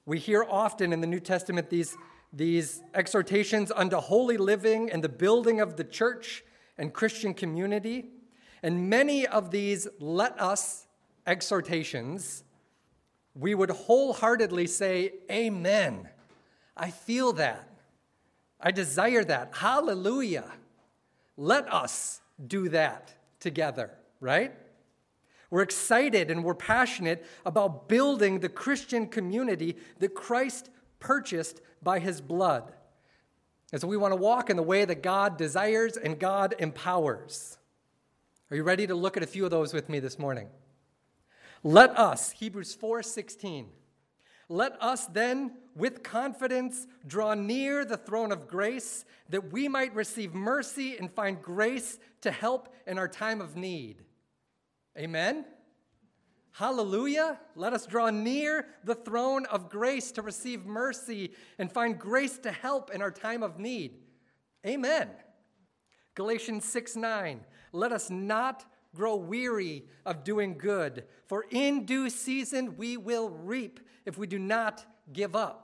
We hear often in the New Testament these exhortations unto holy living and the building of the church and Christian community. And many of these let us exhortations, we would wholeheartedly say, amen. I feel that. I desire that. Hallelujah. Let us do that together, right? We're excited and we're passionate about building the Christian community that Christ purchased by his blood. And so we want to walk in the way that God desires and God empowers. Are you ready to look at a few of those with me this morning? Let us, Hebrews 4:16, let us then with confidence draw near the throne of grace that we might receive mercy and find grace to help in our time of need. Amen? Hallelujah. Let us draw near the throne of grace to receive mercy and find grace to help in our time of need. Amen. Galatians 6:9, let us not grow weary of doing good, for in due season we will reap if we do not give up.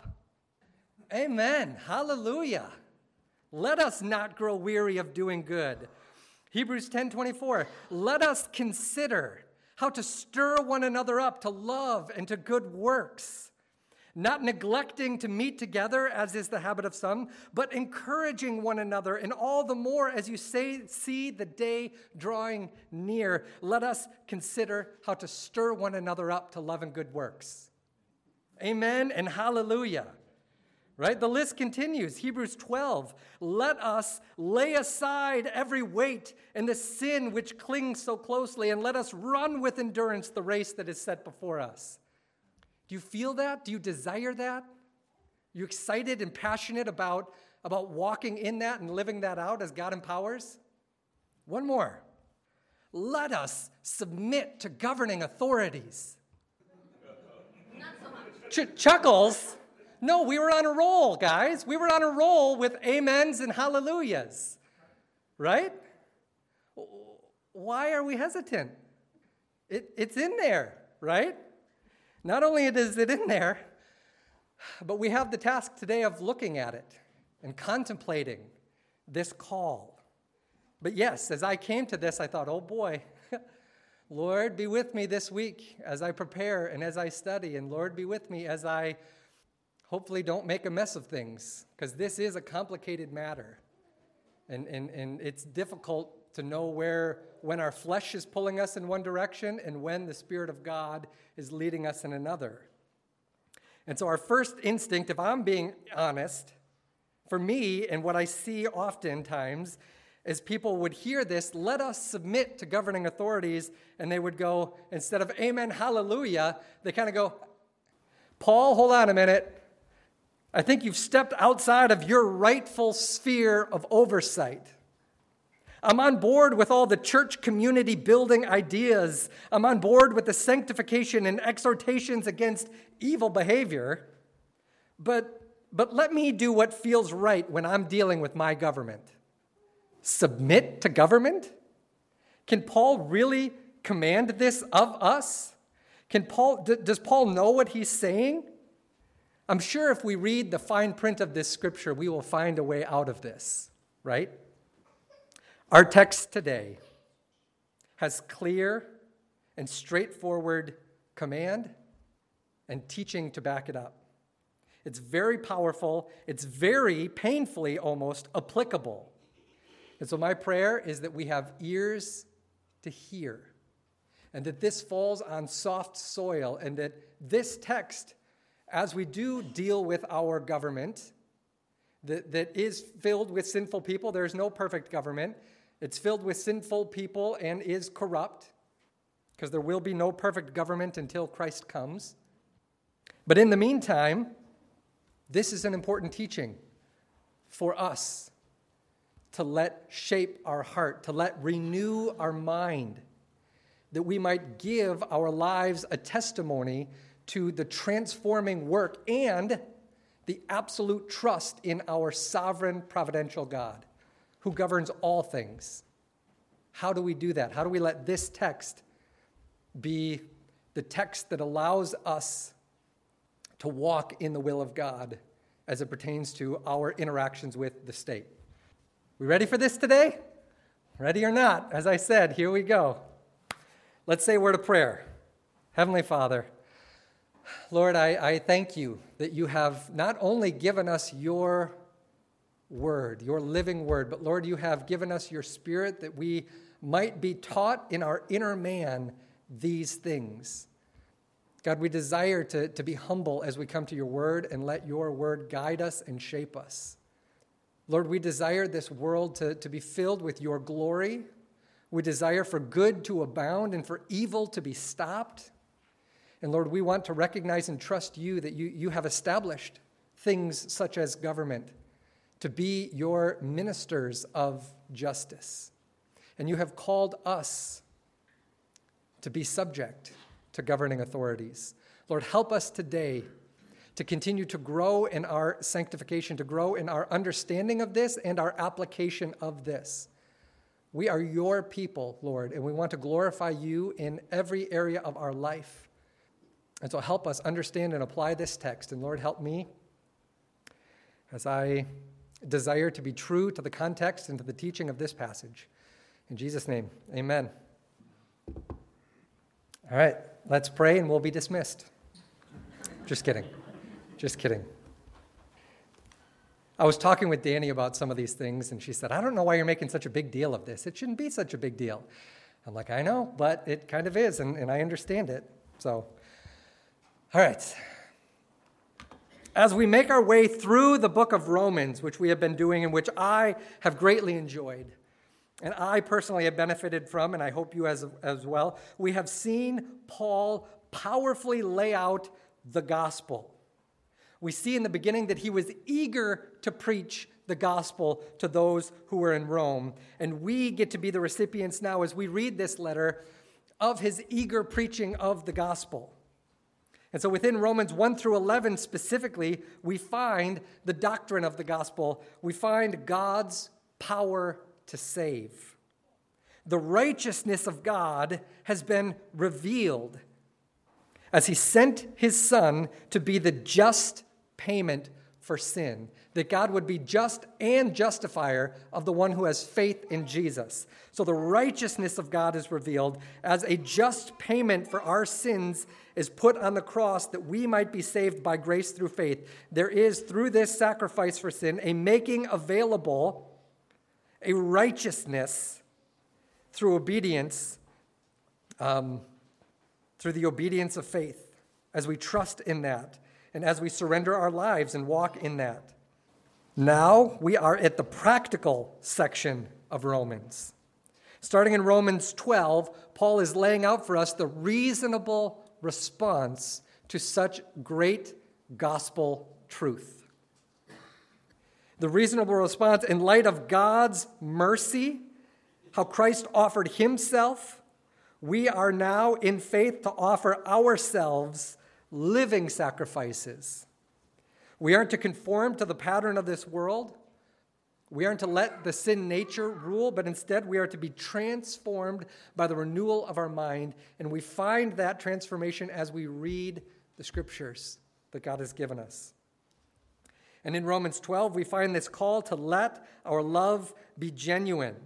Amen. Hallelujah. Let us not grow weary of doing good. Hebrews 10:24, let us consider how to stir one another up to love and to good works, not neglecting to meet together, as is the habit of some, but encouraging one another, and all the more as you see the day drawing near. Let us consider how to stir one another up to love and good works. Amen and hallelujah. Right? The list continues. Hebrews 12, let us lay aside every weight and the sin which clings so closely, and let us run with endurance the race that is set before us. Do you feel that? Do you desire that? Are you excited and passionate about walking in that and living that out as God empowers? One more. Let us submit to governing authorities. Not so much. Chuckles. No, we were on a roll, guys. We were on a roll with amens and hallelujahs, right? Why are we hesitant? It's in there, right? Not only is it in there, but we have the task today of looking at it and contemplating this call. But yes, as I came to this, I thought, oh boy, Lord, be with me this week as I prepare and as I study, and Lord, be with me as I hopefully don't make a mess of things, because this is a complicated matter. And it's difficult to know when our flesh is pulling us in one direction and when the Spirit of God is leading us in another. And so our first instinct, if I'm being honest, for me and what I see oftentimes is people would hear this, let us submit to governing authorities, and they would go, instead of amen, hallelujah, they kind of go, Paul, hold on a minute. I think you've stepped outside of your rightful sphere of oversight. I'm on board with all the church community building ideas. I'm on board with the sanctification and exhortations against evil behavior. But let me do what feels right when I'm dealing with my government. Submit to government? Can Paul really command this of us? Does Paul know what he's saying? I'm sure if we read the fine print of this scripture, we will find a way out of this, right? Our text today has clear and straightforward command and teaching to back it up. It's very powerful. It's very painfully almost applicable. And so my prayer is that we have ears to hear, and that this falls on soft soil, and that this text, as we do deal with our government that is filled with sinful people, there's no perfect government. It's filled with sinful people and is corrupt, because there will be no perfect government until Christ comes. But in the meantime, this is an important teaching for us to let shape our heart, to let renew our mind, that we might give our lives a testimony to the transforming work and the absolute trust in our sovereign providential God who governs all things. How do we do that? How do we let this text be the text that allows us to walk in the will of God as it pertains to our interactions with the state. We ready for this today? Ready or not? As I said, here we go. Let's say a word of prayer. Heavenly Father, Lord, I thank you that you have not only given us your word, your living word, but Lord, you have given us your Spirit that we might be taught in our inner man these things. God, we desire to be humble as we come to your word and let your word guide us and shape us. Lord, we desire this world to be filled with your glory. We desire for good to abound and for evil to be stopped. And Lord, we want to recognize and trust you that you have established things such as government to be your ministers of justice. And you have called us to be subject to governing authorities. Lord, help us today to continue to grow in our sanctification, to grow in our understanding of this and our application of this. We are your people, Lord, and we want to glorify you in every area of our life. And so help us understand and apply this text. And Lord, help me as I desire to be true to the context and to the teaching of this passage. In Jesus' name, amen. All right, let's pray and we'll be dismissed. Just kidding. Just kidding. I was talking with Danny about some of these things, and she said, I don't know why you're making such a big deal of this. It shouldn't be such a big deal. I'm like, I know, but it kind of is, and I understand it. So, all right. As we make our way through the book of Romans, which we have been doing and which I have greatly enjoyed, and I personally have benefited from, and I hope you as well, we have seen Paul powerfully lay out the gospel. We see in the beginning that he was eager to preach the gospel to those who were in Rome. And we get to be the recipients now as we read this letter of his eager preaching of the gospel. And so within Romans 1 through 11 specifically, we find the doctrine of the gospel. We find God's power to save. The righteousness of God has been revealed as he sent his Son to be the just payment for sin, that God would be just and justifier of the one who has faith in Jesus. So the righteousness of God is revealed as a just payment for our sins is put on the cross that we might be saved by grace through faith. There is, through this sacrifice for sin, a making available, a righteousness through obedience, through the obedience of faith, as we trust in that and as we surrender our lives and walk in that. Now we are at the practical section of Romans. Starting in Romans 12, Paul is laying out for us the reasonable response to such great gospel truth. The reasonable response in light of God's mercy, how Christ offered himself, we are now in faith to offer ourselves living sacrifices. We aren't to conform to the pattern of this world. We aren't to let the sin nature rule, but instead we are to be transformed by the renewal of our mind. And we find that transformation as we read the scriptures that God has given us. And in Romans 12, we find this call to let our love be genuine.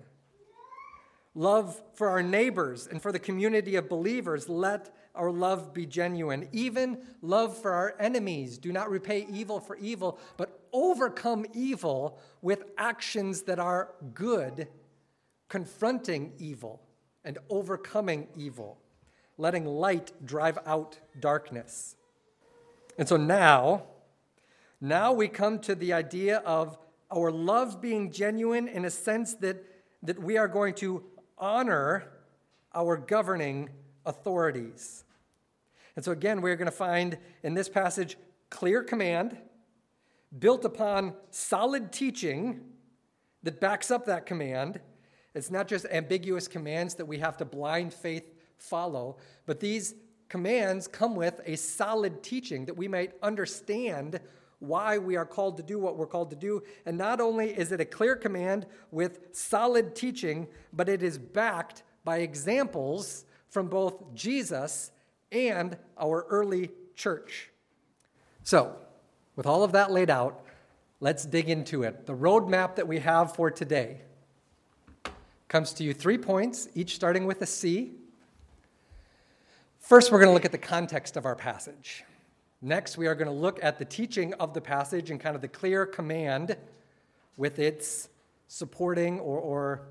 Love for our neighbors and for the community of believers, let our love be genuine. Even love for our enemies. Do not repay evil for evil, but overcome evil with actions that are good, confronting evil and overcoming evil, letting light drive out darkness. And so now we come to the idea of our love being genuine in a sense that we are going to honor our governing authorities. And so again, we're going to find in this passage clear command built upon solid teaching that backs up that command. It's not just ambiguous commands that we have to blind faith follow, but these commands come with a solid teaching that we might understand why we are called to do what we're called to do. And not only is it a clear command with solid teaching, but it is backed by examples from both Jesus and our early church. So, with all of that laid out, let's dig into it. The roadmap that we have for today comes to you 3 points, each starting with a C. First, we're going to look at the context of our passage. Next, we are going to look at the teaching of the passage and kind of the clear command with its supporting or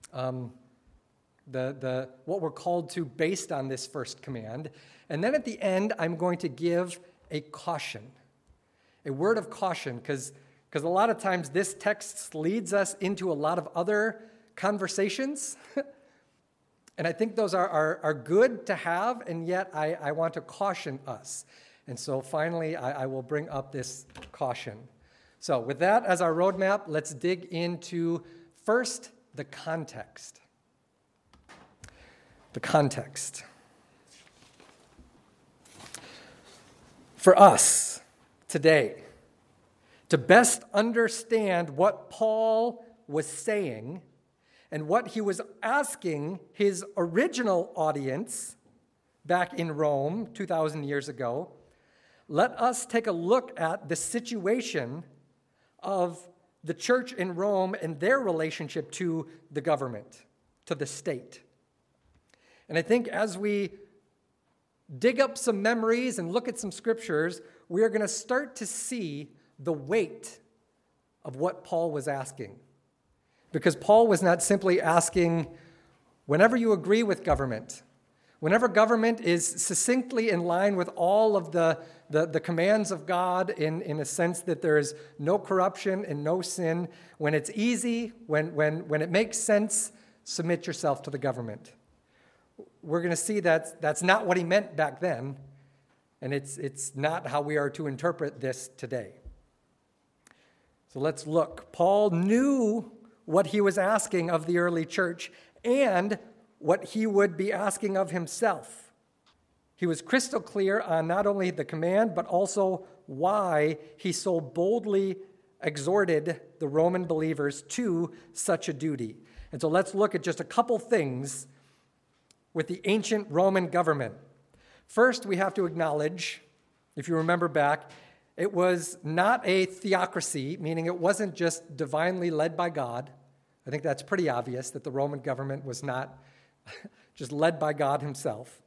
what we're called to based on this first command. And then at the end, I'm going to give a caution, a word of caution, because a lot of times this text leads us into a lot of other conversations. And I think those are good to have, and yet I want to caution us. And so finally, I will bring up this caution. So with that as our roadmap, let's dig into first the context. The context. For us today, to best understand what Paul was saying and what he was asking his original audience back in Rome 2,000 years ago, let us take a look at the situation of the church in Rome and their relationship to the government, to the state. And I think as we dig up some memories and look at some scriptures, we are going to start to see the weight of what Paul was asking. Because Paul was not simply asking, whenever you agree with government, whenever government is succinctly in line with all of the commands of God in a sense that there is no corruption and no sin, when it's easy, when it makes sense, submit yourself to the government. We're going to see that's not what he meant back then, and it's not how we are to interpret this today. So let's look. Paul knew what he was asking of the early church and what he would be asking of himself. He was crystal clear on not only the command, but also why he so boldly exhorted the Roman believers to such a duty. And so let's look at just a couple things with the ancient Roman government. First, we have to acknowledge, if you remember back, it was not a theocracy, meaning it wasn't just divinely led by God. I think that's pretty obvious that the Roman government was not just led by God himself.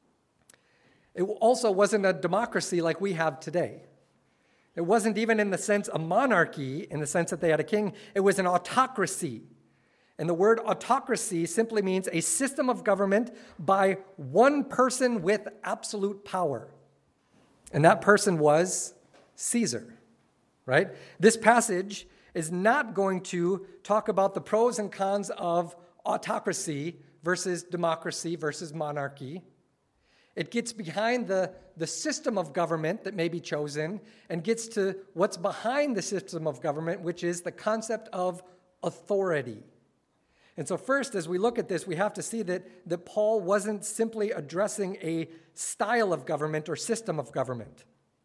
It also wasn't a democracy like we have today. It wasn't even in the sense a monarchy, in the sense that they had a king. It was an autocracy. And the word autocracy simply means a system of government by one person with absolute power. And that person was Caesar, right? This passage is not going to talk about the pros and cons of autocracy versus democracy versus monarchy. It gets behind the system of government that may be chosen and gets to what's behind the system of government, which is the concept of authority. And so first, as we look at this, we have to see that Paul wasn't simply addressing a style of government or system of government.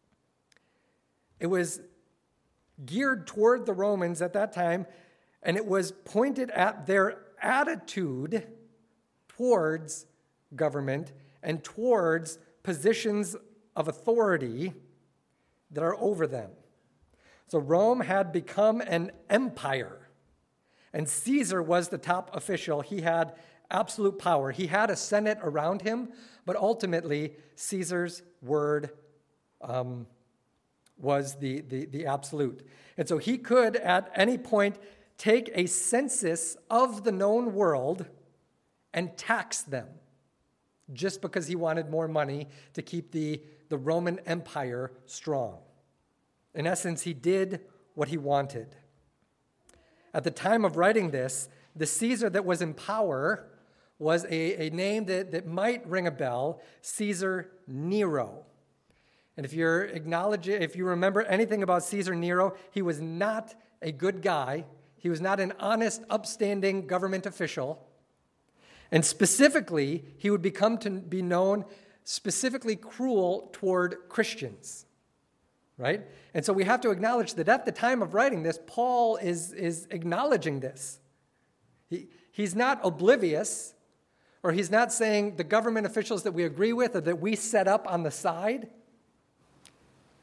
It was geared toward the Romans at that time, and it was pointed at their attitude towards government and towards positions of authority that are over them. So Rome had become an empire, and Caesar was the top official. He had absolute power. He had a senate around him, but ultimately Caesar's word was the absolute. And so he could at any point take a census of the known world and tax them just because he wanted more money to keep the Roman Empire strong. In essence, he did what he wanted. At the time of writing this, the Caesar that was in power was a name that might ring a bell, Caesar Nero. And if you remember anything about Caesar Nero, he was not a good guy. He was not an honest, upstanding government official. And specifically, he would become to be known specifically cruel toward Christians, right? And so we have to acknowledge that at the time of writing this, Paul is acknowledging this. He's not oblivious, or he's not saying the government officials that we agree with or that we set up on the side.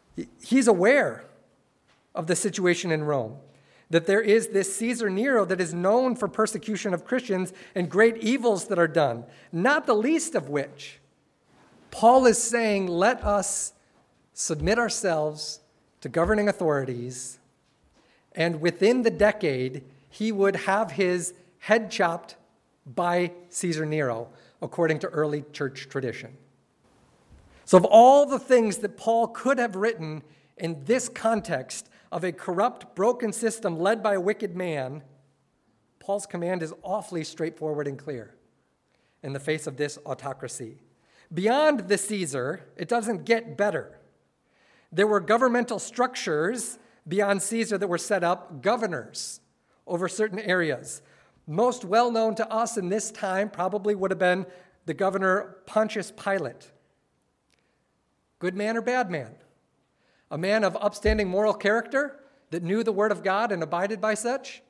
He's aware of the situation in Rome, that there is this Caesar Nero that is known for persecution of Christians and great evils that are done, not the least of which Paul is saying, let us submit ourselves to governing authorities, and within the decade, he would have his head chopped by Caesar Nero, according to early church tradition. So of all the things that Paul could have written in this context of a corrupt, broken system led by a wicked man, Paul's command is awfully straightforward and clear in the face of this autocracy. Beyond the Caesar, it doesn't get better. There were governmental structures beyond Caesar that were set up, governors over certain areas. Most well known to us in this time probably would have been the governor Pontius Pilate. Good man or bad man? A man of upstanding moral character that knew the word of God and abided by such?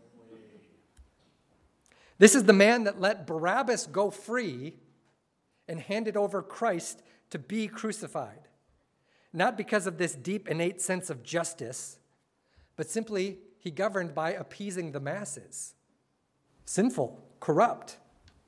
This is the man that let Barabbas go free and handed over Christ to be crucified. Not because of this deep innate sense of justice, but simply he governed by appeasing the masses. Sinful, corrupt.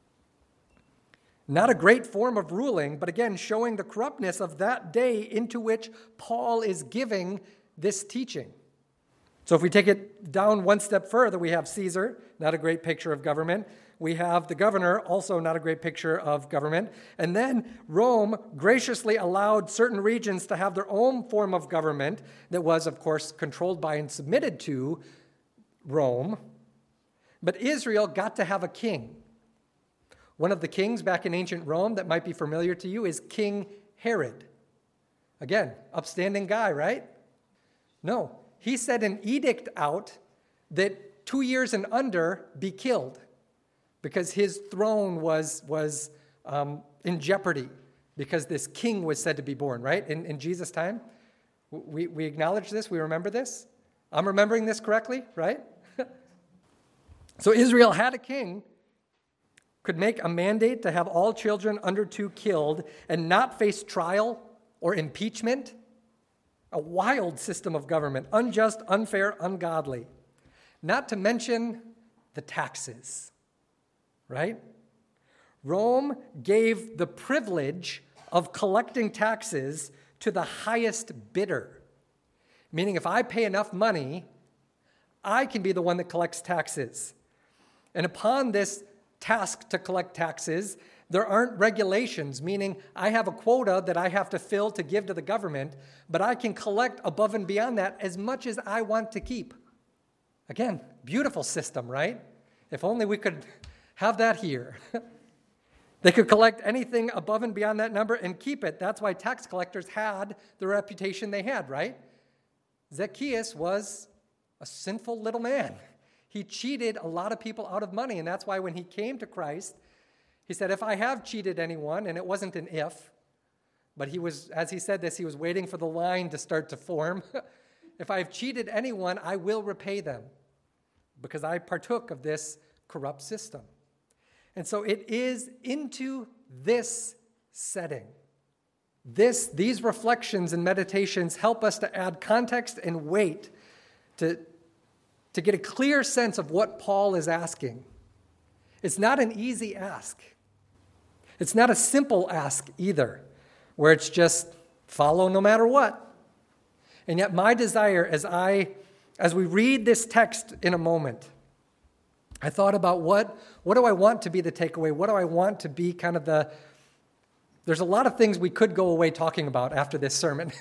Not a great form of ruling, but again, showing the corruptness of that day into which Paul is giving this teaching. So if we take it down one step further, we have Caesar, not a great picture of government. We have the governor, also not a great picture of government. And then Rome graciously allowed certain regions to have their own form of government that was, of course, controlled by and submitted to Rome. But Israel got to have a king. One of the kings back in ancient Rome that might be familiar to you is King Herod. Again, upstanding guy, right? No, he set an edict out that 2 years and under be killed because his throne was in jeopardy because this king was said to be born, right? In Jesus' time. We acknowledge this, we remember this. I'm remembering this correctly, right? So Israel had a king, could make a mandate to have all children under 2 killed and not face trial or impeachment. A wild system of government, unjust, unfair, ungodly. Not to mention the taxes, right? Rome gave the privilege of collecting taxes to the highest bidder, meaning if I pay enough money, I can be the one that collects taxes. And upon this task to collect taxes, there aren't regulations, meaning I have a quota that I have to fill to give to the government, but I can collect above and beyond that as much as I want to keep. Again, beautiful system, right? If only we could have that here. They could collect anything above and beyond that number and keep it. That's why tax collectors had the reputation they had, right? Zacchaeus was a sinful little man. He cheated a lot of people out of money, and that's why when he came to Christ, he said, if I have cheated anyone, and it wasn't an if, but he was, as he said this, he was waiting for the line to start to form. If I have cheated anyone, I will repay them because I partook of this corrupt system. And so it is into this setting. These reflections and meditations help us to add context and weight to get a clear sense of what Paul is asking. It's not an easy ask. It's not a simple ask either, where it's just follow no matter what. And yet my desire as we read this text in a moment, I thought about what do I want to be the takeaway? What do I want to be kind of there's a lot of things we could go away talking about after this sermon.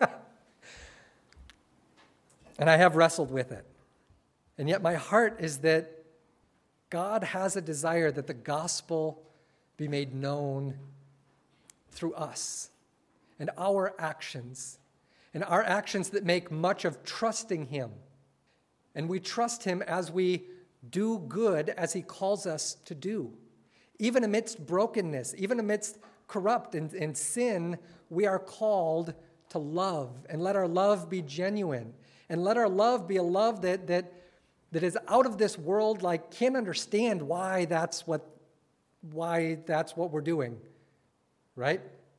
And I have wrestled with it. And yet my heart is that God has a desire that the gospel be made known through us and our actions that make much of trusting him. And we trust him as we do good as he calls us to do. Even amidst brokenness, even amidst corrupt and sin, we are called to love, and let our love be genuine, and let our love be a love that is out of this world, like can't understand why that's what we're doing, right?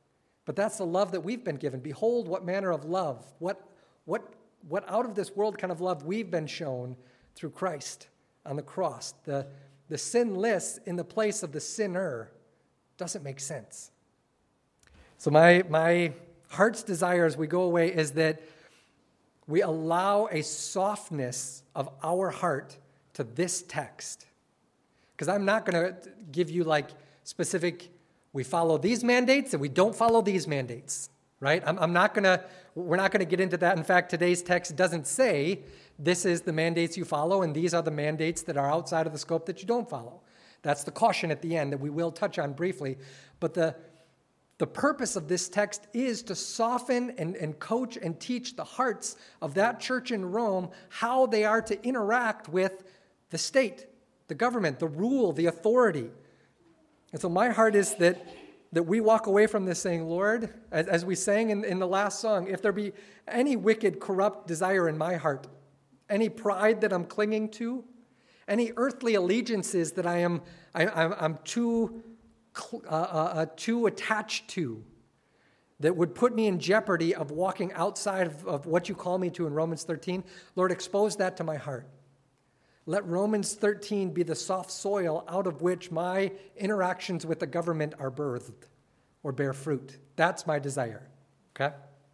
But that's the love that we've been given. Behold, what manner of love, what out of this world kind of love we've been shown through Christ on the cross. The sinless in the place of the sinner doesn't make sense. So my heart's desire as we go away is that we allow a softness of our heart to this text. Because I'm not going to give you like specific, we follow these mandates and we don't follow these mandates, right? we're not going to get into that. In fact, today's text doesn't say this is the mandates you follow and these are the mandates that are outside of the scope that you don't follow. That's the caution at the end that we will touch on briefly. But the purpose of this text is to soften and coach and teach the hearts of that church in Rome how they are to interact with the state, the government, the rule, the authority. And so my heart is that we walk away from this saying, Lord, as we sang in the last song, if there be any wicked, corrupt desire in my heart, any pride that I'm clinging to, any earthly allegiances that I'm too attached to, that would put me in jeopardy of walking outside of what you call me to in Romans 13, Lord, expose that to my heart. Let Romans 13 be the soft soil out of which my interactions with the government are birthed or bear fruit. That's my desire, okay?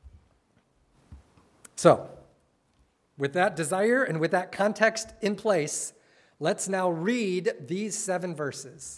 So, with that desire and with that context in place, let's now read these 7 verses.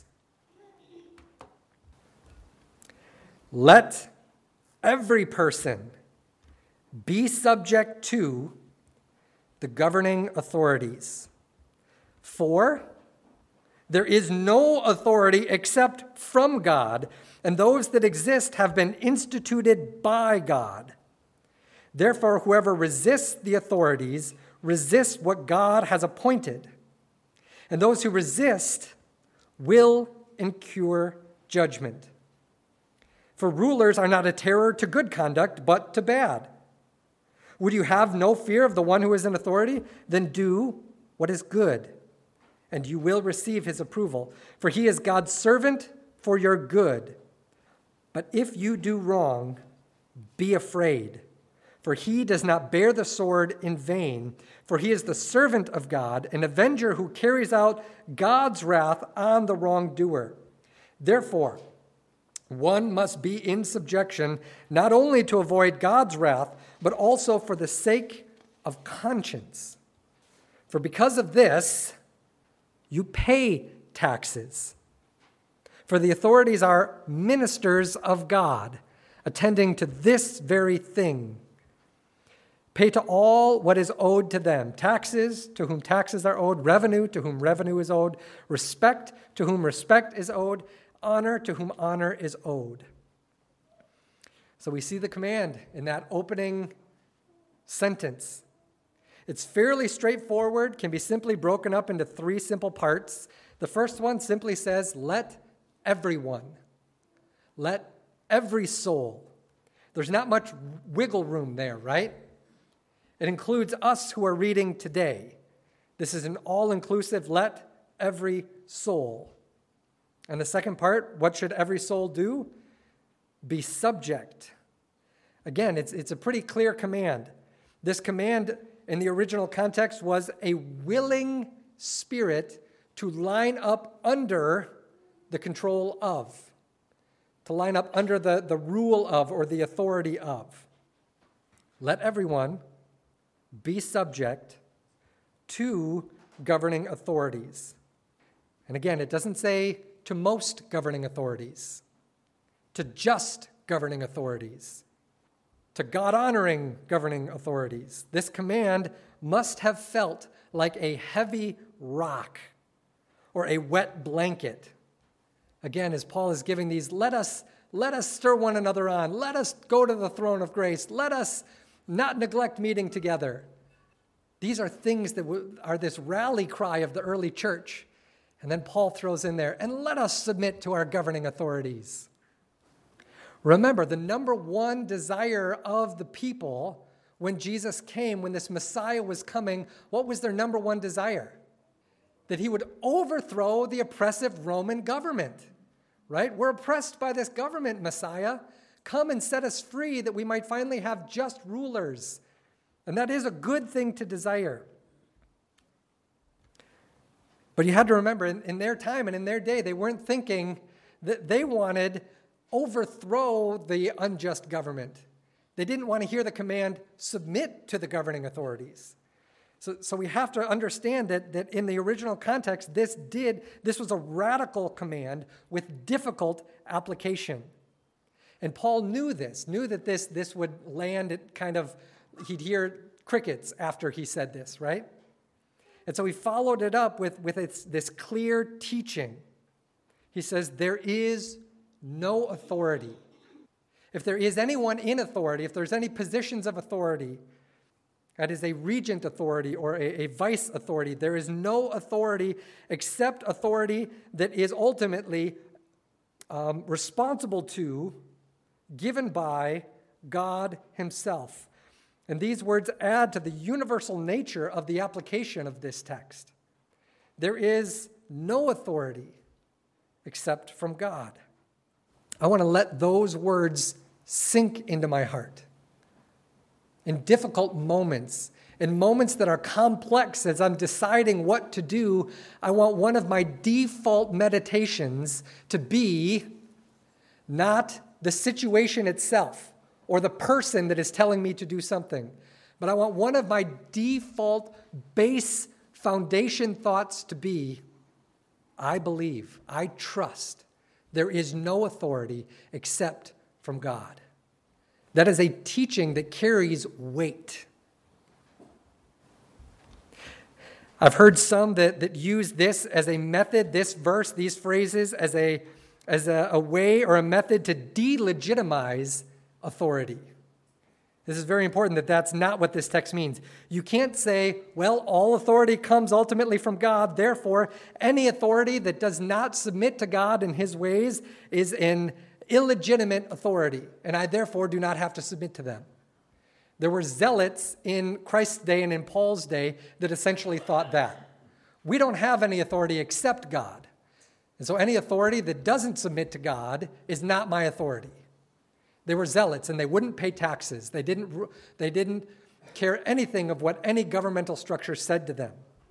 Let every person be subject to the governing authorities. For there is no authority except from God, and those that exist have been instituted by God. Therefore, whoever resists the authorities resists what God has appointed. And those who resist will incur judgment. For rulers are not a terror to good conduct, but to bad. Would you have no fear of the one who is in authority? Then do what is good, and you will receive his approval. For he is God's servant for your good. But if you do wrong, be afraid. For he does not bear the sword in vain, for he is the servant of God, an avenger who carries out God's wrath on the wrongdoer. Therefore, one must be in subjection, not only to avoid God's wrath, but also for the sake of conscience. For because of this, you pay taxes. For the authorities are ministers of God, attending to this very thing. Pay to all what is owed to them, taxes to whom taxes are owed, revenue to whom revenue is owed, respect to whom respect is owed, honor to whom honor is owed. So we see the command in that opening sentence. It's fairly straightforward, can be simply broken up into 3 simple parts. The first one simply says, let everyone, let every soul. There's not much wiggle room there, right? It includes us who are reading today. This is an all-inclusive, let every soul. And the second part, what should every soul do? Be subject. Again, it's a pretty clear command. This command in the original context was a willing spirit to line up under the control of, to line up under the rule of or the authority of. Let everyone be subject to governing authorities. And again, it doesn't say to most governing authorities, to just governing authorities, to God-honoring governing authorities. This command must have felt like a heavy rock or a wet blanket. Again, as Paul is giving these, let us stir one another on. Let us go to the throne of grace. Let us not neglect meeting together. These are things that are this rally cry of the early church. And then Paul throws in there, and let us submit to our governing authorities. Remember, the number one desire of the people when Jesus came, when this Messiah was coming, what was their number one desire? That he would overthrow the oppressive Roman government, right? We're oppressed by this government, Messiah. come and set us free that we might finally have just rulers. And that is a good thing to desire. But you had to remember, in their time and in their day, they weren't thinking that they wanted overthrow the unjust government. They didn't want to hear the command, submit to the governing authorities. So we have to understand that in the original context, this was a radical command with difficult application. And Paul knew that this would land at he'd hear crickets after he said this, right? And so he followed it up with this clear teaching. He says, there is no authority. If there is anyone in authority, if there's any positions of authority, that is a regent authority or a vice authority, there is no authority except authority that is ultimately responsible to, given by God himself. And these words add to the universal nature of the application of this text. There is no authority except from God. I want to let those words sink into my heart. In difficult moments, in moments that are complex as I'm deciding what to do, I want one of my default meditations to be not the situation itself or the person that is telling me to do something, but I want one of my default base foundation thoughts to be, I believe, I trust there is no authority except from God. That is a teaching that carries weight. I've heard some that use this as a method, this verse, these phrases, as a way or a method to delegitimize authority. This is very important that that's not what this text means. You can't say, well, all authority comes ultimately from God, therefore any authority that does not submit to God and his ways is an illegitimate authority, and I therefore do not have to submit to them. There were zealots in Christ's day and in Paul's day that essentially thought that. We don't have any authority except God. And so any authority that doesn't submit to God is not my authority. They were zealots, and they wouldn't pay taxes. They didn't care anything of what any governmental structure said to them.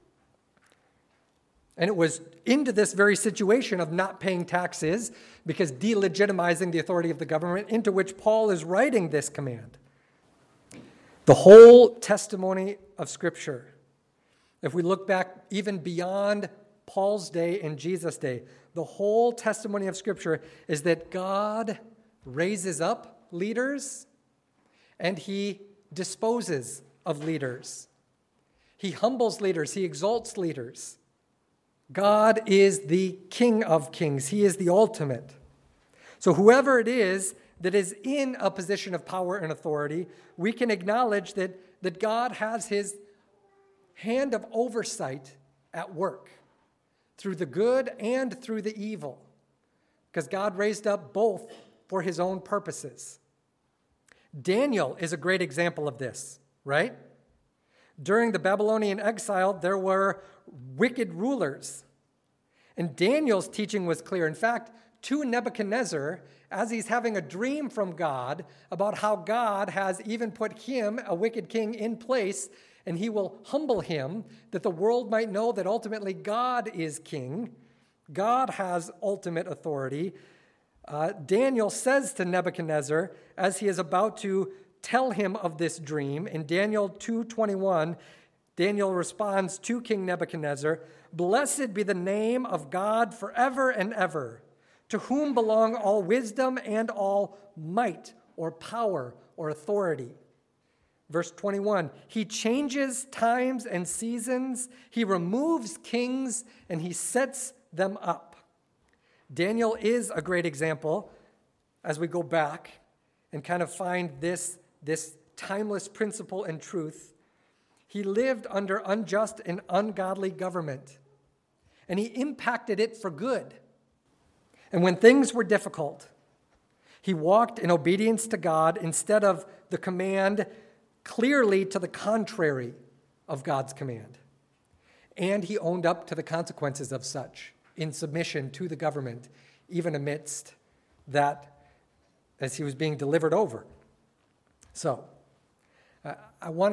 And it was into this very situation of not paying taxes, because delegitimizing the authority of the government, into which Paul is writing this command. The whole testimony of Scripture, if we look back even beyond Paul's day and Jesus' day, the whole testimony of Scripture is that God raises up leaders and he disposes of leaders. He humbles leaders, he exalts leaders. God is the King of kings. He is the ultimate. So whoever it is that is in a position of power and authority, we can acknowledge that God has his hand of oversight at work through the good and through the evil, because God raised up both for his own purposes. Daniel is a great example of this, right? During the Babylonian exile, there were wicked rulers. And Daniel's teaching was clear. In fact, to Nebuchadnezzar, as he's having a dream from God about how God has even put him, a wicked king, in place, and he will humble him, that the world might know that ultimately God is king. God has ultimate authority. Daniel says to Nebuchadnezzar, as he is about to tell him of this dream, in Daniel 2:21, Daniel responds to King Nebuchadnezzar, "Blessed be the name of God forever and ever, to whom belong all wisdom and all might or power or authority." Verse 21, he changes times and seasons, he removes kings, and he sets them up. Daniel is a great example as we go back and kind of find this timeless principle and truth. He lived under unjust and ungodly government, and he impacted it for good. And when things were difficult, he walked in obedience to God instead of the command clearly to the contrary of God's command. And he owned up to the consequences of such in submission to the government, even amidst that as he was being delivered over. So, I want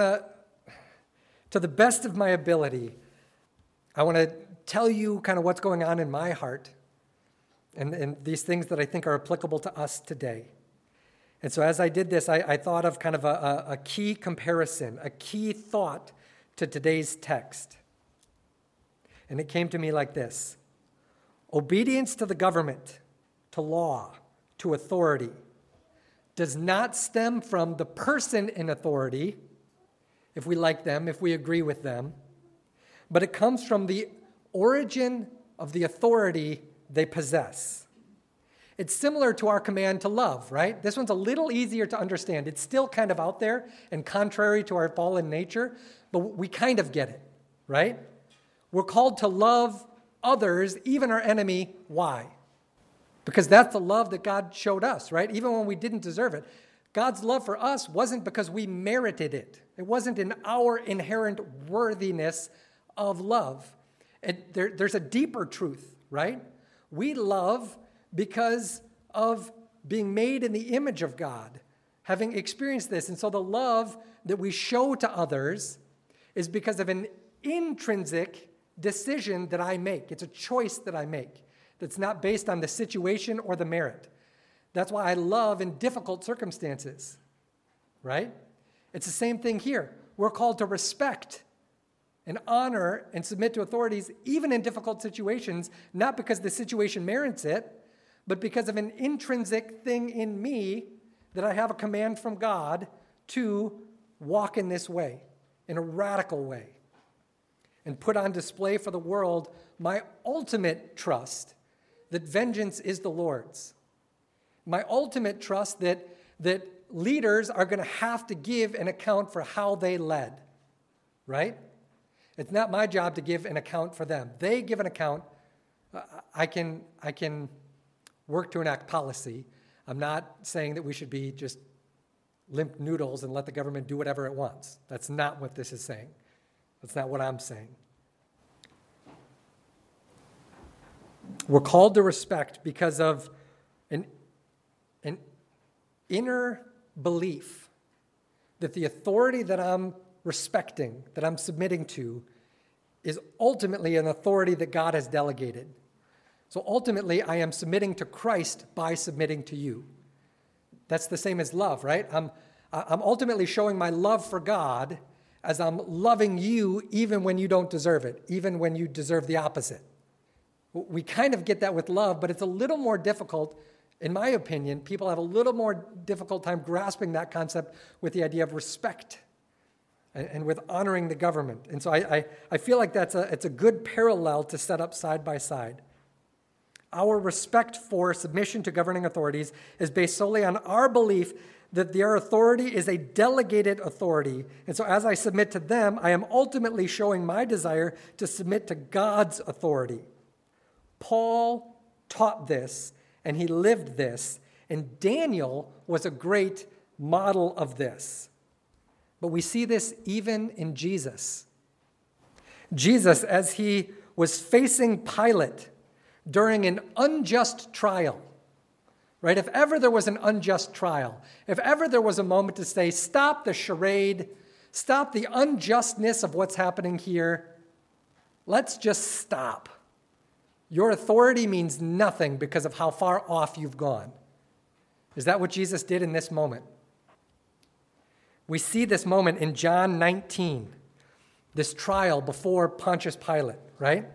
to the best of my ability, I want to tell you kind of what's going on in my heart and these things that I think are applicable to us today. And so as I did this, I thought of kind of a key comparison, a key thought to today's text. And it came to me like this: obedience to the government, to law, to authority, does not stem from the person in authority, if we like them, if we agree with them, but it comes from the origin of the authority they possess. It's similar to our command to love, right? This one's a little easier to understand. It's still kind of out there and contrary to our fallen nature, but we kind of get it, right? We're called to love others, even our enemy. Why? Because that's the love that God showed us, right? Even when we didn't deserve it. God's love for us wasn't because we merited it. It wasn't in our inherent worthiness of love. There's a deeper truth, right? We love because of being made in the image of God, having experienced this. And so the love that we show to others is because of an intrinsic decision that I make. It's a choice that I make that's not based on the situation or the merit. That's why I love in difficult circumstances, right? It's the same thing here. We're called to respect and honor and submit to authorities even in difficult situations, not because the situation merits it, but because of an intrinsic thing in me that I have a command from God to walk in this way, in a radical way, and put on display for the world my ultimate trust that vengeance is the Lord's. My ultimate trust that leaders are going to have to give an account for how they led, right? It's not my job to give an account for them. They give an account. I can work to enact policy. I'm not saying that we should be just limp noodles and let the government do whatever it wants. That's not what this is saying. That's not what I'm saying. We're called to respect because of an inner belief that the authority that I'm respecting, that I'm submitting to, is ultimately an authority that God has delegated. So ultimately, I am submitting to Christ by submitting to you. That's the same as love, right? I'm ultimately showing my love for God as I'm loving you even when you don't deserve it, even when you deserve the opposite. We kind of get that with love, but it's a little more difficult. In my opinion, people have a little more difficult time grasping that concept with the idea of respect and with honoring the government. And so I feel like it's a good parallel to set up side by side. Our respect for submission to governing authorities is based solely on our belief that their authority is a delegated authority. And so as I submit to them, I am ultimately showing my desire to submit to God's authority. Paul taught this, and he lived this, and Daniel was a great model of this. But we see this even in Jesus. Jesus, as he was facing Pilate during an unjust trial, right? If ever there was an unjust trial, if ever there was a moment to say, stop the charade, stop the unjustness of what's happening here, let's just stop. Your authority means nothing because of how far off you've gone. Is that what Jesus did in this moment? We see this moment in John 19, this trial before Pontius Pilate, right?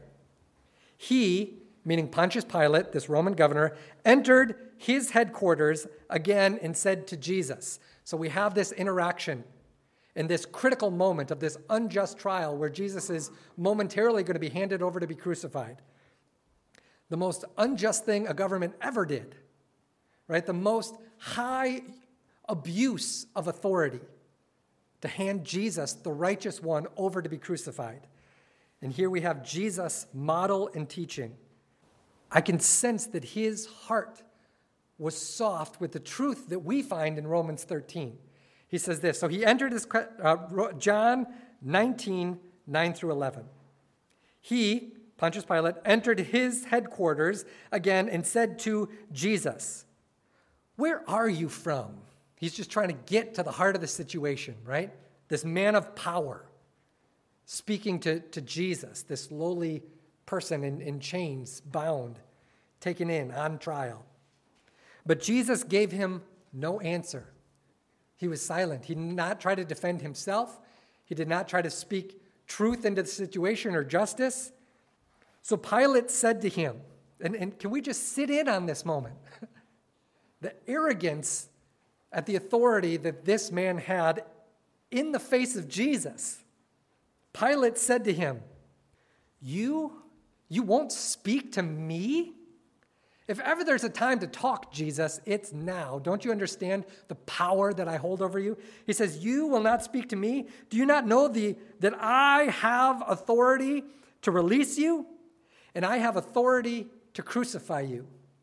He, meaning Pontius Pilate, this Roman governor, entered his headquarters again and said to Jesus. So we have this interaction in this critical moment of this unjust trial where Jesus is momentarily going to be handed over to be crucified. The most unjust thing a government ever did, right? The most high abuse of authority, to hand Jesus, the righteous one, over to be crucified. And here we have Jesus' model and teaching. I can sense that his heart was soft with the truth that we find in Romans 13. He says this, so he entered his, John 19, 9 through 11. He, Pontius Pilate, entered his headquarters again and said to Jesus, where are you from? He's just trying to get to the heart of the situation, right? This man of power speaking to Jesus, this lowly person in chains, bound, taken in, on trial. But Jesus gave him no answer. He was silent. He did not try to defend himself. He did not try to speak truth into the situation or justice. So Pilate said to him, and can we just sit in on this moment? The arrogance at the authority that this man had in the face of Jesus. Pilate said to him, You won't speak to me? If ever there's a time to talk, Jesus, it's now. Don't you understand the power that I hold over you? He says, you will not speak to me? Do you not know that I have authority to release you? And I have authority to crucify you.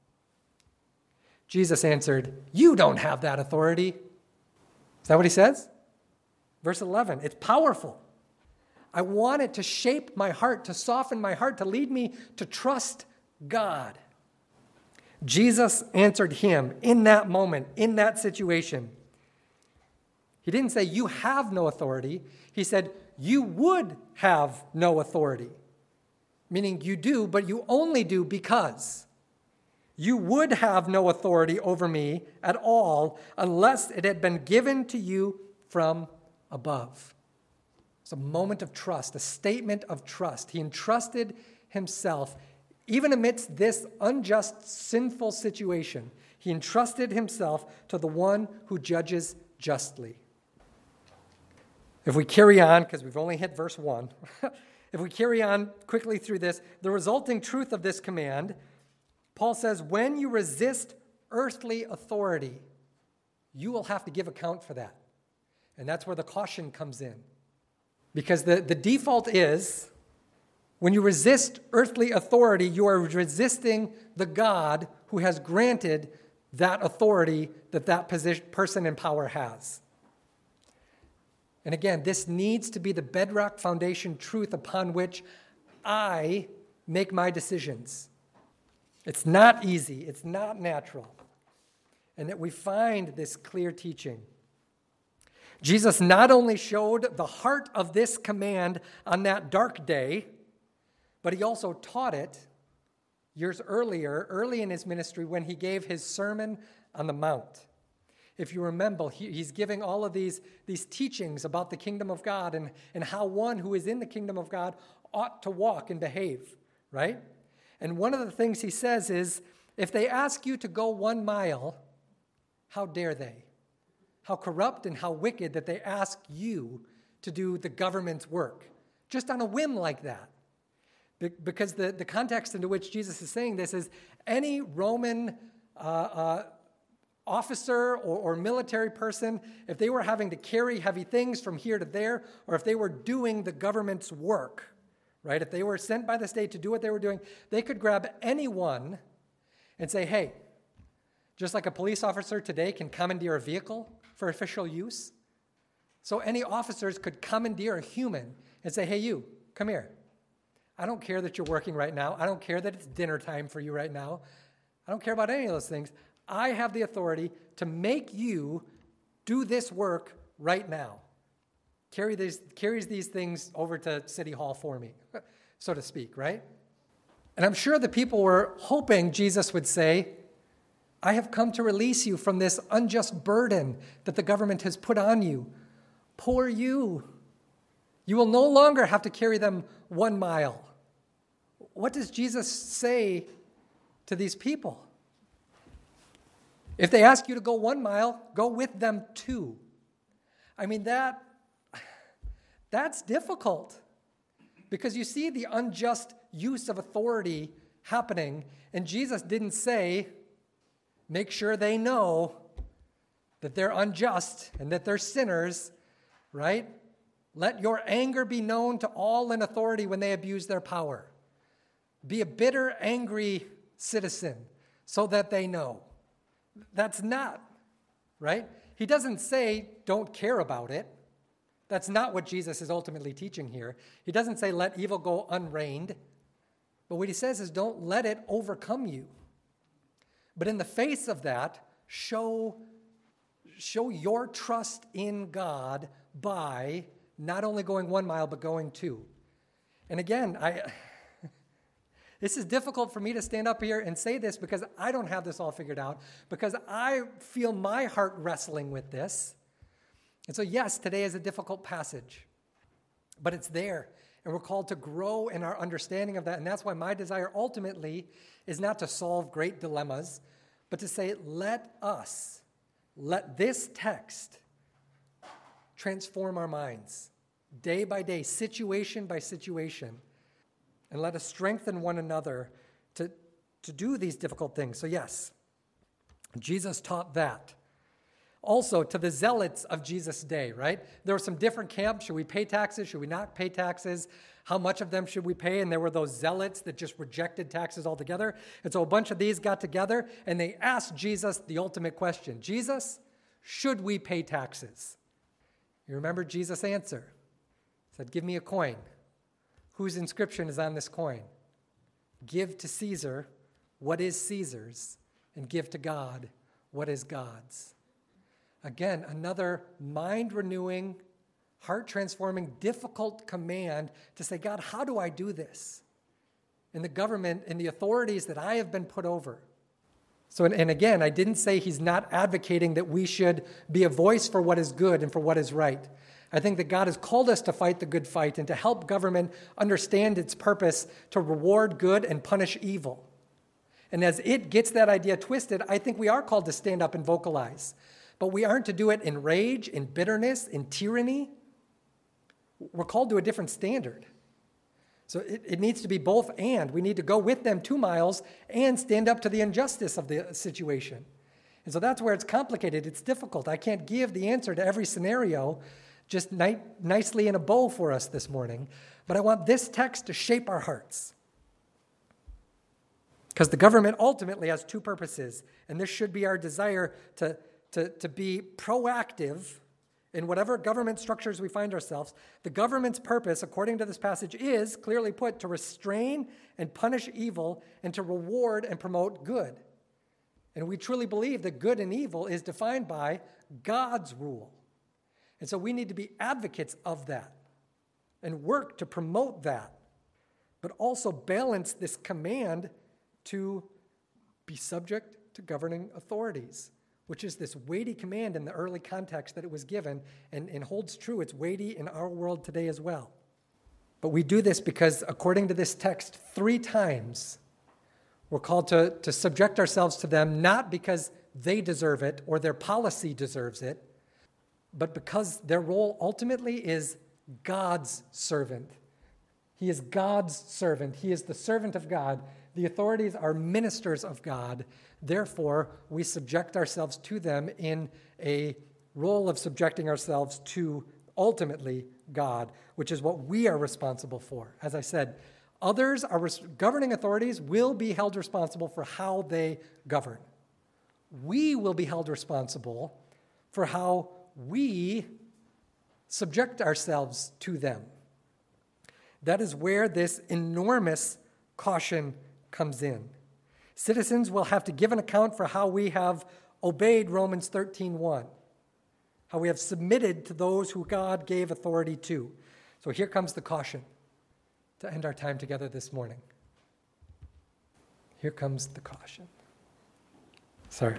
Jesus answered, you don't have that authority. Is that what he says? Verse 11, it's powerful. I want it to shape my heart, to soften my heart, to lead me to trust God. Jesus answered him in that moment, in that situation. He didn't say, you have no authority. He said, you would have no authority. Meaning you do, but you only do because. You would have no authority over me at all unless it had been given to you from above. It's a moment of trust, a statement of trust. He entrusted himself, even amidst this unjust, sinful situation, he entrusted himself to the one who judges justly. If we carry on, because we've only hit verse 1, if we carry on quickly through this, the resulting truth of this command, Paul says, when you resist earthly authority, you will have to give account for that. And that's where the caution comes in. Because the default is, when you resist earthly authority, you are resisting the God who has granted that authority that person in power has. And again, this needs to be the bedrock foundation truth upon which I make my decisions. It's not easy. It's not natural. And that we find this clear teaching. Jesus not only showed the heart of this command on that dark day, but he also taught it years earlier, early in his ministry, when he gave his Sermon on the Mount. If you remember, he's giving all of these teachings about the kingdom of God and how one who is in the kingdom of God ought to walk and behave, right? And one of the things he says is, if they ask you to go 1 mile, how dare they? How corrupt and how wicked that they ask you to do the government's work, just on a whim like that. Because the context into which Jesus is saying this is any Roman officer or military person, if they were having to carry heavy things from here to there, or if they were doing the government's work, right? If they were sent by the state to do what they were doing, they could grab anyone and say, hey, just like a police officer today can commandeer a vehicle for official use, so any officers could commandeer a human and say, hey, you, come here. I don't care that you're working right now. I don't care that it's dinner time for you right now. I don't care about any of those things. I have the authority to make you do this work right now. Carries these things over to City Hall for me, so to speak, right? And I'm sure the people were hoping Jesus would say, I have come to release you from this unjust burden that the government has put on you. Poor you. You will no longer have to carry them 1 mile. What does Jesus say to these people? If they ask you to go 1 mile, go with them 2. I mean, that's difficult. Because you see the unjust use of authority happening, and Jesus didn't say, make sure they know that they're unjust and that they're sinners, right? Let your anger be known to all in authority when they abuse their power. Be a bitter, angry citizen so that they know. That's not, right? He doesn't say don't care about it. That's not what Jesus is ultimately teaching here. He doesn't say let evil go unreigned. But what he says is don't let it overcome you. But in the face of that, show your trust in God by not only going 1 mile, but going 2. And again, this is difficult for me to stand up here and say this because I don't have this all figured out, because I feel my heart wrestling with this. And so yes, today is a difficult passage, but it's there. And we're called to grow in our understanding of that. And that's why my desire ultimately is not to solve great dilemmas, but to say, let this text transform our minds day by day, situation by situation, and let us strengthen one another to do these difficult things. So yes, Jesus taught that. Also, to the zealots of Jesus' day, right? There were some different camps. Should we pay taxes? Should we not pay taxes? How much of them should we pay? And there were those zealots that just rejected taxes altogether. And so a bunch of these got together, and they asked Jesus the ultimate question. Jesus, should we pay taxes? You remember Jesus' answer? He said, give me a coin. Whose inscription is on this coin? Give to Caesar what is Caesar's, and give to God what is God's. Again, another mind-renewing, heart-transforming, difficult command to say, God, how do I do this in the government, in the authorities that I have been put over? So, and again, I didn't say he's not advocating that we should be a voice for what is good and for what is right. I think that God has called us to fight the good fight and to help government understand its purpose to reward good and punish evil. And as it gets that idea twisted, I think we are called to stand up and vocalize. But we aren't to do it in rage, in bitterness, in tyranny. We're called to a different standard. So it needs to be both and. We need to go with them 2 miles and stand up to the injustice of the situation. And so that's where it's complicated. It's difficult. I can't give the answer to every scenario just nicely in a bow for us this morning. But I want this text to shape our hearts. Because the government ultimately has 2 purposes. And this should be our desire to be proactive in whatever government structures we find ourselves. The government's purpose, according to this passage, is clearly put to restrain and punish evil and to reward and promote good. And we truly believe that good and evil is defined by God's rule. And so we need to be advocates of that and work to promote that, but also balance this command to be subject to governing authorities, which is this weighty command in the early context that it was given, and holds true. It's weighty in our world today as well. But we do this because, according to this text, 3 times we're called to subject ourselves to them, not because they deserve it or their policy deserves it, but because their role ultimately is God's servant. He is God's servant. He is the servant of God. The authorities are ministers of God. Therefore, we subject ourselves to them in a role of subjecting ourselves to, ultimately, God, which is what we are responsible for. As I said, governing authorities will be held responsible for how they govern. We will be held responsible for how we subject ourselves to them. That is where this enormous caution comes in. Citizens will have to give an account for how we have obeyed Romans 13:1, how we have submitted to those who God gave authority to. So here comes the caution to end our time together this morning. Here comes the caution. Sorry.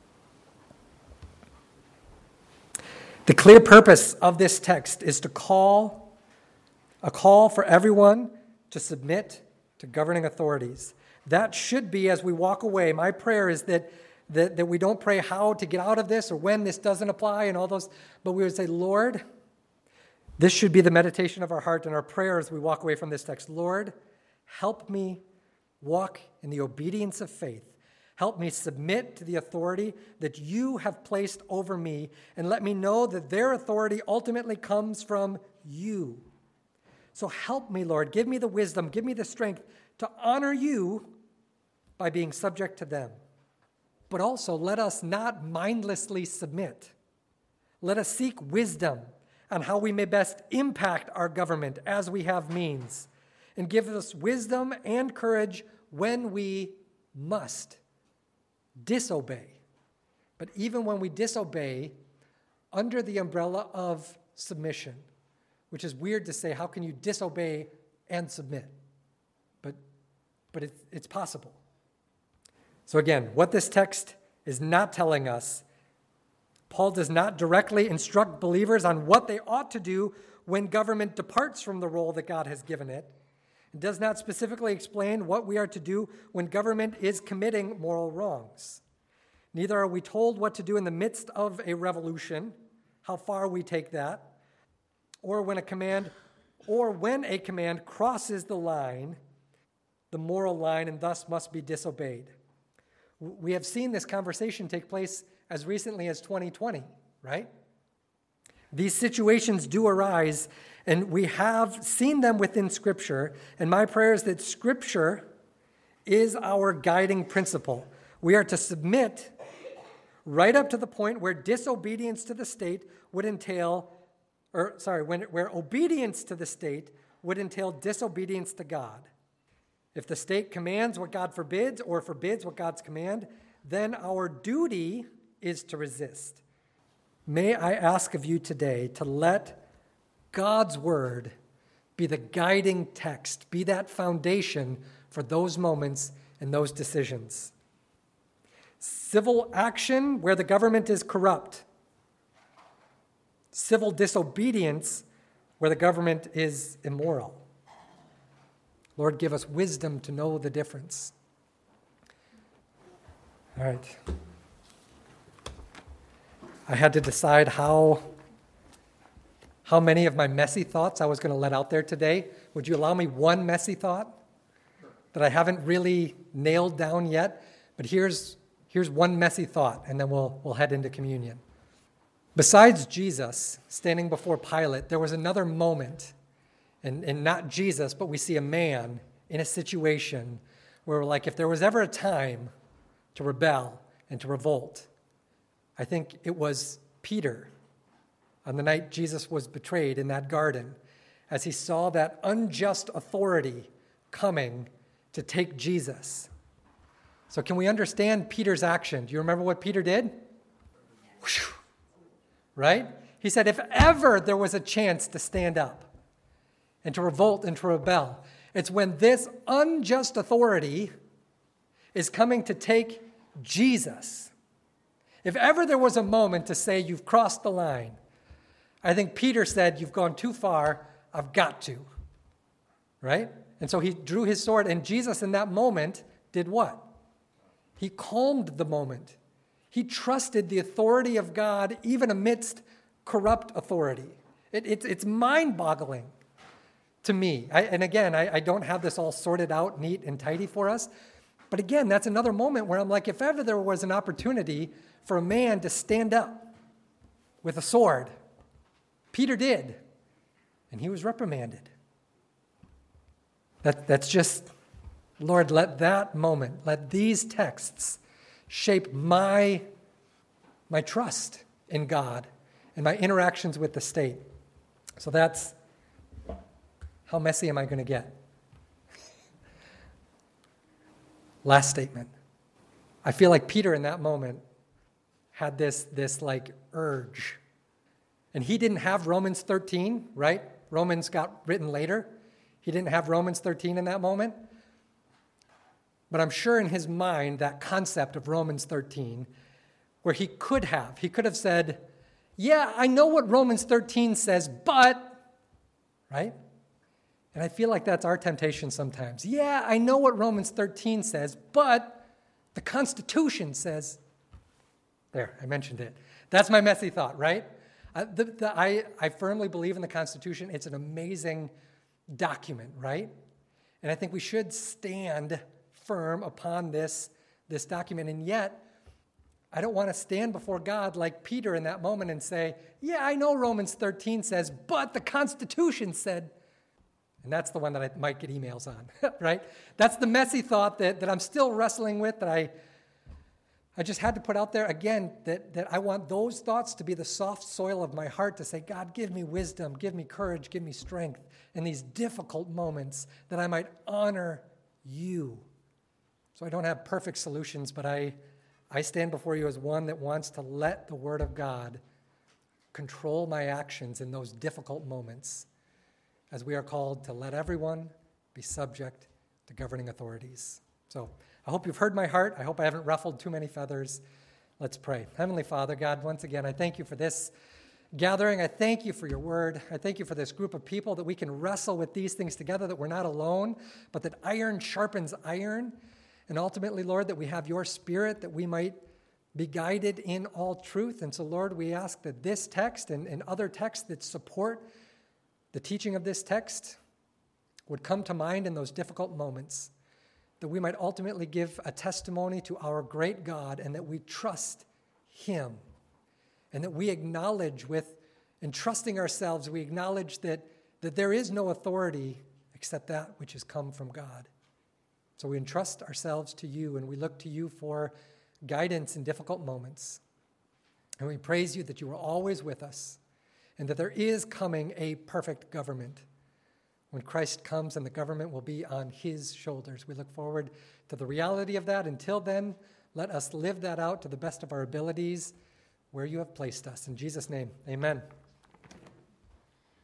The clear purpose of this text is a call for everyone to submit to governing authorities. That should be, as we walk away, my prayer is that we don't pray how to get out of this or when this doesn't apply and all those, but we would say, Lord, this should be the meditation of our heart and our prayer as we walk away from this text. Lord, help me walk in the obedience of faith. Help me submit to the authority that you have placed over me, and let me know that their authority ultimately comes from you. So help me, Lord. Give me the wisdom, give me the strength to honor you by being subject to them. But also, let us not mindlessly submit. Let us seek wisdom on how we may best impact our government as we have means, and give us wisdom and courage when we must disobey, but even when we disobey under the umbrella of submission, which is weird to say, how can you disobey and submit? But it's possible. So again, what this text is not telling us, Paul does not directly instruct believers on what they ought to do when government departs from the role that God has given it. It does not specifically explain what we are to do when government is committing moral wrongs. Neither are we told what to do in the midst of a revolution, how far we take that, or when a command crosses the line, the moral line, and thus must be disobeyed. We have seen this conversation take place as recently as 2020, right? These situations do arise, and we have seen them within Scripture, and my prayer is that Scripture is our guiding principle. We are to submit right up to the point where disobedience to the state would entail, where obedience to the state would entail disobedience to God. If the state commands what God forbids or forbids what God's command, then our duty is to resist. May I ask of you today to let God's word be the guiding text, be that foundation for those moments and those decisions. Civil action where the government is corrupt. Civil disobedience where the government is immoral. Lord, give us wisdom to know the difference. All right. I had to decide how many of my messy thoughts I was going to let out there today. Would you allow me one messy thought that I haven't really nailed down yet? But here's one messy thought, and then we'll head into communion. Besides Jesus standing before Pilate, there was another moment, and not Jesus, but we see a man in a situation where, like, if there was ever a time to rebel and to revolt, I think it was Peter on the night Jesus was betrayed in that garden, as he saw that unjust authority coming to take Jesus. So can we understand Peter's action? Do you remember what Peter did? Whew. Right? He said, if ever there was a chance to stand up and to revolt and to rebel, it's when this unjust authority is coming to take Jesus. If ever there was a moment to say, you've crossed the line, I think Peter said, you've gone too far, I've got to. Right? And so he drew his sword, and Jesus in that moment did what? He calmed the moment. He trusted the authority of God even amidst corrupt authority. It's mind-boggling to me. I don't have this all sorted out, neat and tidy for us. But again, that's another moment where I'm like, if ever there was an opportunity for a man to stand up with a sword, Peter did, and he was reprimanded. That's just, Lord, let that moment, let these texts shape my trust in God and my interactions with the state. So that's, how messy am I going to get? Last statement. I feel like Peter in that moment had this like urge. And he didn't have Romans 13, right? Romans got written later. He didn't have Romans 13 in that moment. But I'm sure in his mind, that concept of Romans 13, where he could have said, yeah, I know what Romans 13 says, but, right? And I feel like that's our temptation sometimes. Yeah, I know what Romans 13 says, but the Constitution says, there, I mentioned it. That's my messy thought, right? I firmly believe in the Constitution. It's an amazing document, right? And I think we should stand firm upon this document. And yet, I don't want to stand before God like Peter in that moment and say, yeah, I know Romans 13 says, but the Constitution said, and that's the one that I might get emails on, right? That's the messy thought that I'm still wrestling with, that I just had to put out there again, that I want those thoughts to be the soft soil of my heart to say, God, give me wisdom, give me courage, give me strength in these difficult moments that I might honor you. So I don't have perfect solutions, but I I stand before you as one that wants to let the Word of God control my actions in those difficult moments, as we are called to let everyone be subject to governing authorities. So I hope you've heard my heart. I hope I haven't ruffled too many feathers. Let's pray. Heavenly Father, God, once again, I thank you for this gathering. I thank you for your word. I thank you for this group of people that we can wrestle with these things together, that we're not alone, but that iron sharpens iron. And ultimately, Lord, that we have your Spirit, that we might be guided in all truth. And so, Lord, we ask that this text and other texts that support the teaching of this text would come to mind in those difficult moments, that we might ultimately give a testimony to our great God and that we trust him, and that we acknowledge in trusting ourselves, we acknowledge that there is no authority except that which has come from God. So we entrust ourselves to you, and we look to you for guidance in difficult moments. And we praise you that you are always with us, and that there is coming a perfect government. When Christ comes, and the government will be on his shoulders. We look forward to the reality of that. Until then, let us live that out to the best of our abilities where you have placed us. In Jesus' name, amen.